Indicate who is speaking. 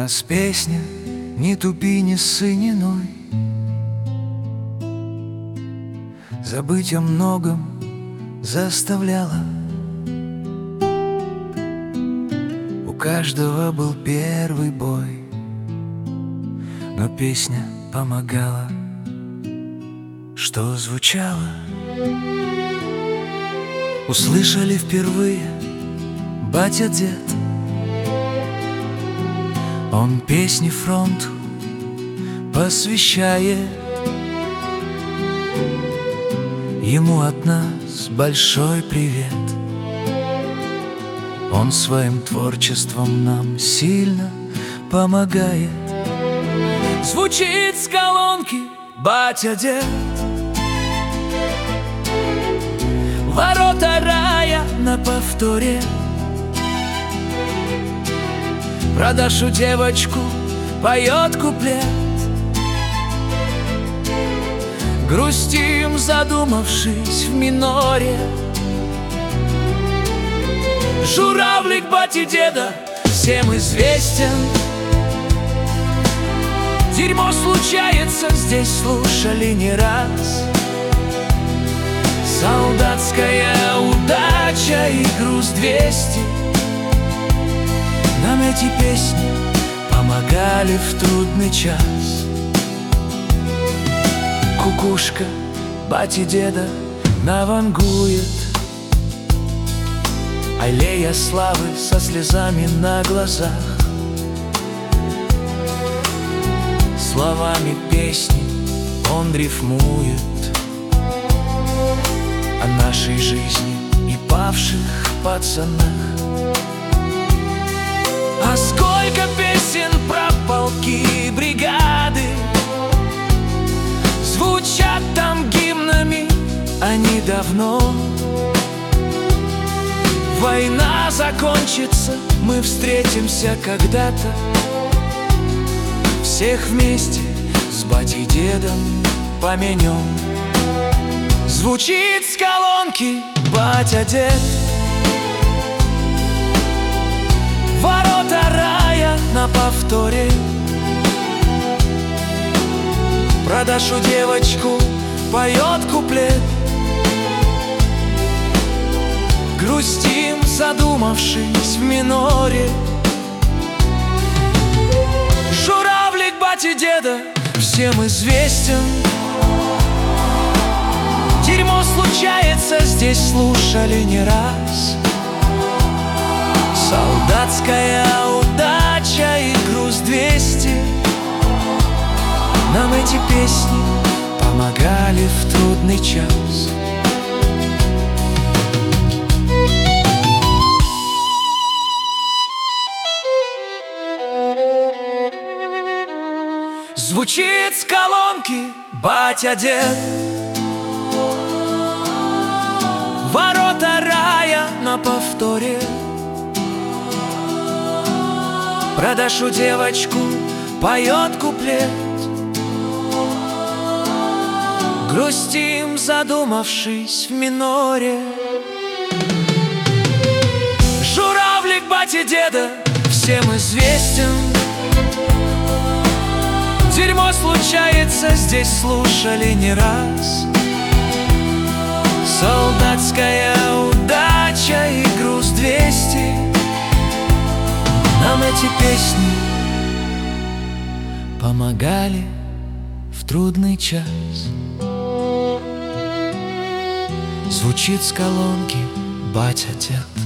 Speaker 1: нас песня «Не тупи, не ссы, не ной». Забыть о многом заставляла. У каждого был первый бой, но песня помогала. Что звучало? Услышали впервые батя-дед. Он песни фронту посвящает. Ему от нас большой привет. Он своим творчеством нам сильно помогает. Звучит с колонки батя-дед. Ворота рая на повторе. Про Дашу девочку поет куплет. Грустим, задумавшись в миноре. Журавлик бати-деда всем известен. Дерьмо случается, здесь слушали не раз. Солдатская удача и груз 200. Нам эти песни помогали в трудный час. Кукушка бати-деда навангует, аллея славы со слезами на глазах. Словами песни он рифмует о нашей жизни и павших пацанах. А сколько песен про полки и бригады звучат там гимнами, они давно. Война закончится, мы встретимся когда-то. Всех вместе с батей-дедом поменем. Звучит с колонки батя-дед. Ворота рая на повторе. Про Дашу девочку поет куплет. Грустим, задумавшись в миноре. Журавлик бати-деда всем известен. Дерьмо случается, здесь слушали не раз. Солдатская удача и груз 200. Нам эти песни помогали в трудный час. Звучит с колонки батя-дед. Ворота рая на повторе. Про Дашу девочку поет куплет. Грустим, задумавшись в миноре. Журавлик бати-деда всем известен. Дерьмо случается, здесь слушали не раз. Солдатская удача и груз 200. Нам эти песни помогали в трудный час. Звучит с колонки батя-дед.